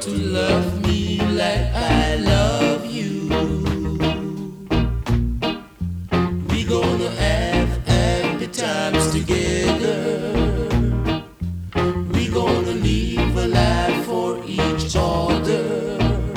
to love me like I love you. We gonna have happy times together. We gonna live a life for each other.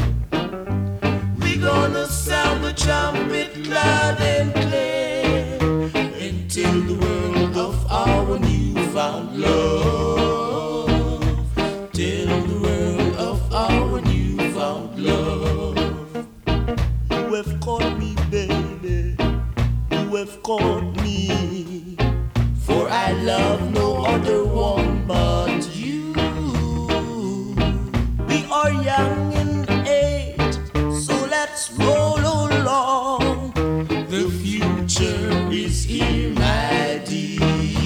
We gonna sound the trumpet loud and clear and tell the world of our newfound love. Tell the world of our newfound love. You have caught me, baby. You have caught me. For I love no other one but you. We are young in age, so let's roll along. The future is here, my dear.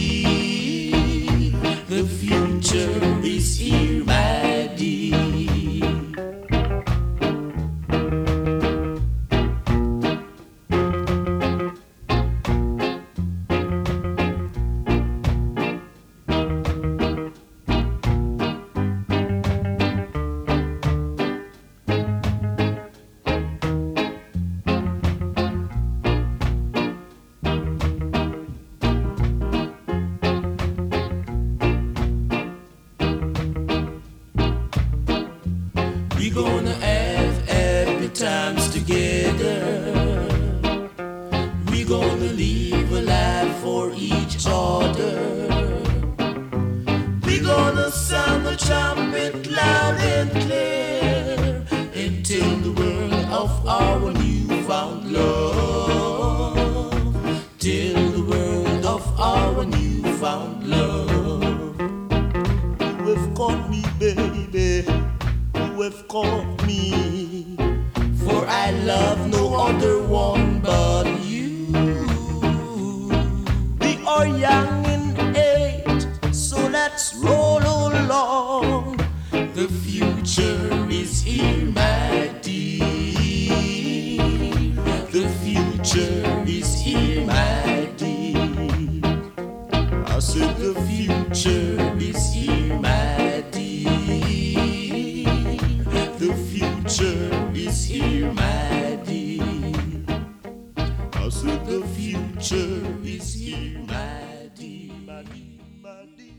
The future is here, my dear. We gonna have happy times together. We gonna live a life for each other. We gonna sound the trumpet loud and clear and tell the world of our newfound love. Tell the world of our newfound love. You have caught me, baby. You have caught me, for I love no other one but you. We are young in age, so let's roll along. The future is here, my dear. The future is here, my dear. I said the future is here, my dear. The future is here, my dear. I said the future is here, my dear.